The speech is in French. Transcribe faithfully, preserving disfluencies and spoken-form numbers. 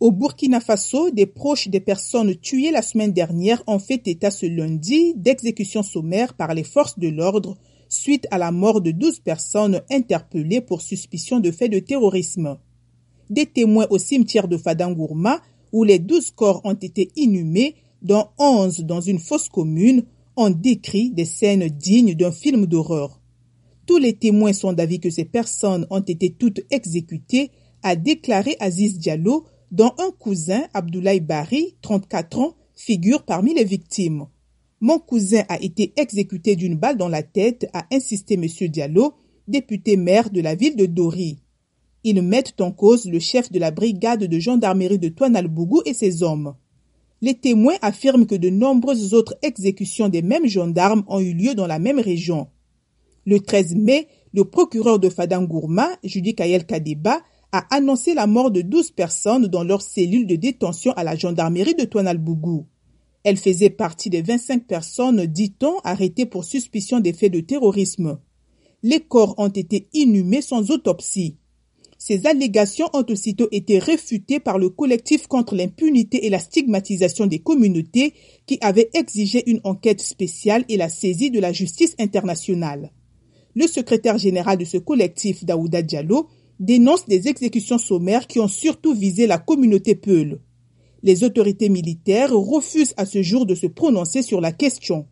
Au Burkina Faso, des proches des personnes tuées la semaine dernière ont fait état ce lundi d'exécutions sommaires par les forces de l'ordre suite à la mort de douze personnes interpellées pour suspicion de faits de terrorisme. Des témoins au cimetière de Fadangourma, où les douze corps ont été inhumés, dont onze dans une fosse commune, ont décrit des scènes dignes d'un film d'horreur. Tous les témoins sont d'avis que ces personnes ont été toutes exécutées, a déclaré Aziz Diallo, dont un cousin, Abdoulaye Bari, trente-quatre ans, figure parmi les victimes. Mon cousin a été exécuté d'une balle dans la tête, a insisté M. Diallo, député maire de la ville de Dori. Ils mettent en cause le chef de la brigade de gendarmerie de Touanalbougou et ses hommes. Les témoins affirment que de nombreuses autres exécutions des mêmes gendarmes ont eu lieu dans la même région. Le treize mai, le procureur de Fadangourma, Judy Kayel Kadeba, a annoncé la mort de douze personnes dans leur cellule de détention à la gendarmerie de Touanalbougou. Elle faisait partie des vingt-cinq personnes, dit-on, arrêtées pour suspicion des faits de terrorisme. Les corps ont été inhumés sans autopsie. Ces allégations ont aussitôt été réfutées par le collectif contre l'impunité et la stigmatisation des communautés qui avait exigé une enquête spéciale et la saisie de la justice internationale. Le secrétaire général de ce collectif, Daouda Diallo, dénonce des exécutions sommaires qui ont surtout visé la communauté Peul. Les autorités militaires refusent à ce jour de se prononcer sur la question.